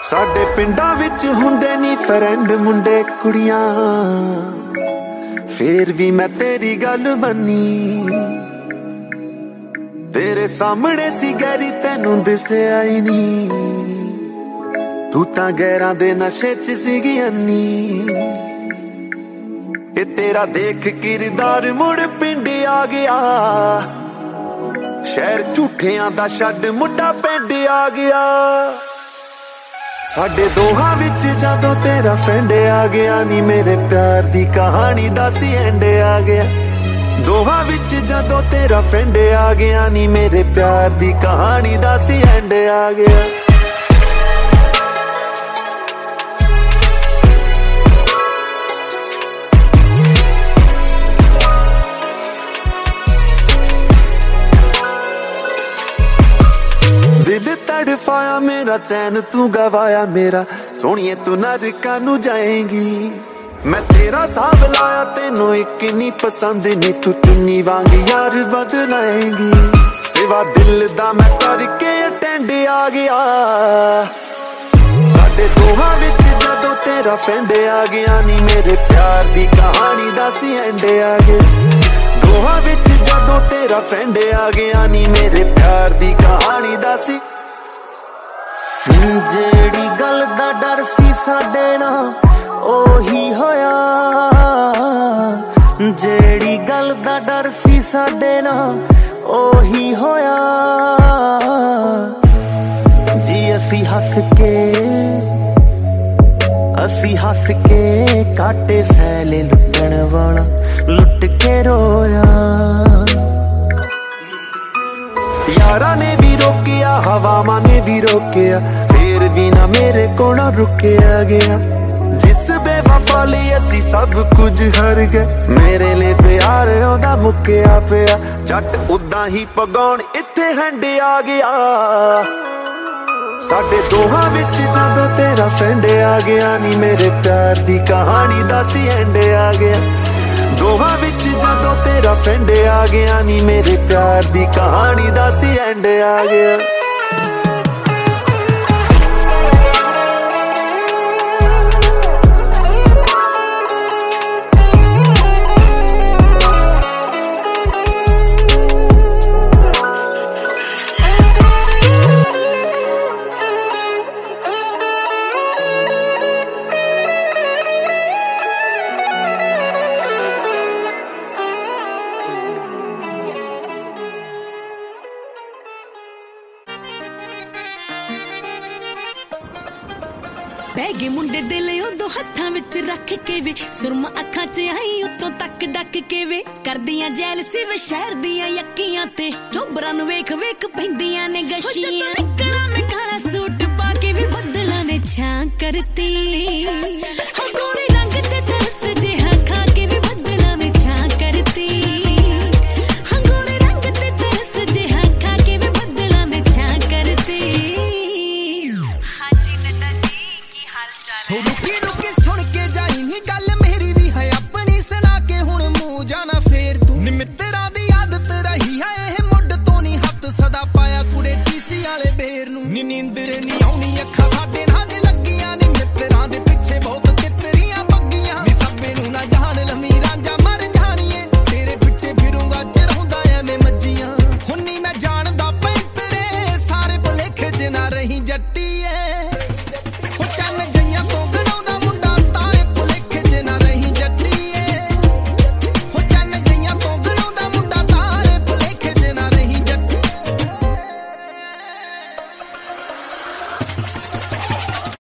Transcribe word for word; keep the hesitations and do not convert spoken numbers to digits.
ਸਾਡੇ ਪਿੰਡਾਂ ਵਿੱਚ ਹੁੰਦੇ ਨੀ ਫਰੈਂਡ ਮੁੰਡੇ ਕੁੜੀਆਂ, ਫੇਰ ਵੀ ਮੈਂ ਤੇਰੀ ਗੱਲ ਮੰਨੀ। ਤੇਰੇ ਸਾਹਮਣੇ ਸੀ ਗੈਰੀ ਤੈਨੂੰ ਦਿਸਿਆ ਹੀ ਨੀ, ਤੂੰ ਤਾਂ ਗੈਰਾਂ ਦੇ ਨਸ਼ੇ ਚ ਸੀਗੀ ਅੰਨੀ। ਇਹ ਤੇਰਾ ਦੇਖ ਕਿਰਦਾਰ ਮੁੜ ਪਿੰਡ ਆ ਗਿਆ, ਸ਼ਹਿਰ ਝੂਠਿਆਂ ਦਾ ਛੱਡ ਮੁੰਡਾ ਪਿੰਡ ਆ ਗਿਆ। ਸਾਡੇ ਦੋਹਾਂ ਵਿੱਚ ਜਦੋਂ ਤੇਰਾ ਫਰੈਂਡ ਆ ਗਿਆ ਨੀ, ਮੇਰੇ ਪਿਆਰ ਦੀ ਕਹਾਣੀ ਦਾ ਸੀ ਐਂਡ ਆ ਗਿਆ। ਦੋਹਾਂ ਵਿੱਚ ਜਦੋਂ ਤੇਰਾ ਫਰੈਂਡ ਆ ਗਿਆ ਨੀ, ਮੇਰੇ ਪਿਆਰ ਦੀ ਕਹਾਣੀ ਦਾ ਸੀ ਐਂਡ ਆ ਗਿਆ। दिल तड़फाया मेरा चैन तू गवाया मेरा, सोनिए तू नरका नू जाएगी। मैं तेरा साब लाया तेनों एक नी पसंद नी, तू चुन्नी वांग यार बदलाएगी। सिवा दिल दा मैं करके अटेंड आ गया। साडे दोहां विच जदों तेरा फ्रेंड आ गया नी, मेरे प्यार दी कहानी दा सी एंड आ गया। दोहां विच जदों तेरा फ्रेंड आ गया नी, मेरे प्यार दी कहानी दा सी। जेड़ी गल दा डर सी साडे नाल ओही होया, जेड़ी गल दा डर सी साडे नाल ओही होया। जी असी हस के असी हस के काटे सैले लुटण वाला लुट के रोया। यारा ने भी रोकिया हवावां ने भी रोकिया, फिर भी ना मेरे को ना रुकिया गया। जिस बेवफा लई असी सब कुछ हर गए, मेरे लिए प्यार ओदा मुक्या पिया। जट उदां ही पगौण इत्थे हैंड आ गया। साडे दोहां विच जदों तेरा फ्रेंड आ गया नी, मेरे प्यार दी कहानी दा सी एंड आ गया। दोहां विच जदों तेरा फ्रेंड आ गया नी, मेरे प्यार दी कहानी दा सी एंड आ गया। बैगे मुंडे दिल उदों हत्थां विच रख के वे, सुरमा अखां च आई उत्तों तक डक के वे। करदियां जैलसी वे शहर दियां यक्कियां ते, चोबरां नूं वेख वेख पैंदियां ने गशियां। निकला मैं काला सूट पा के भी बदलां ने छां करती।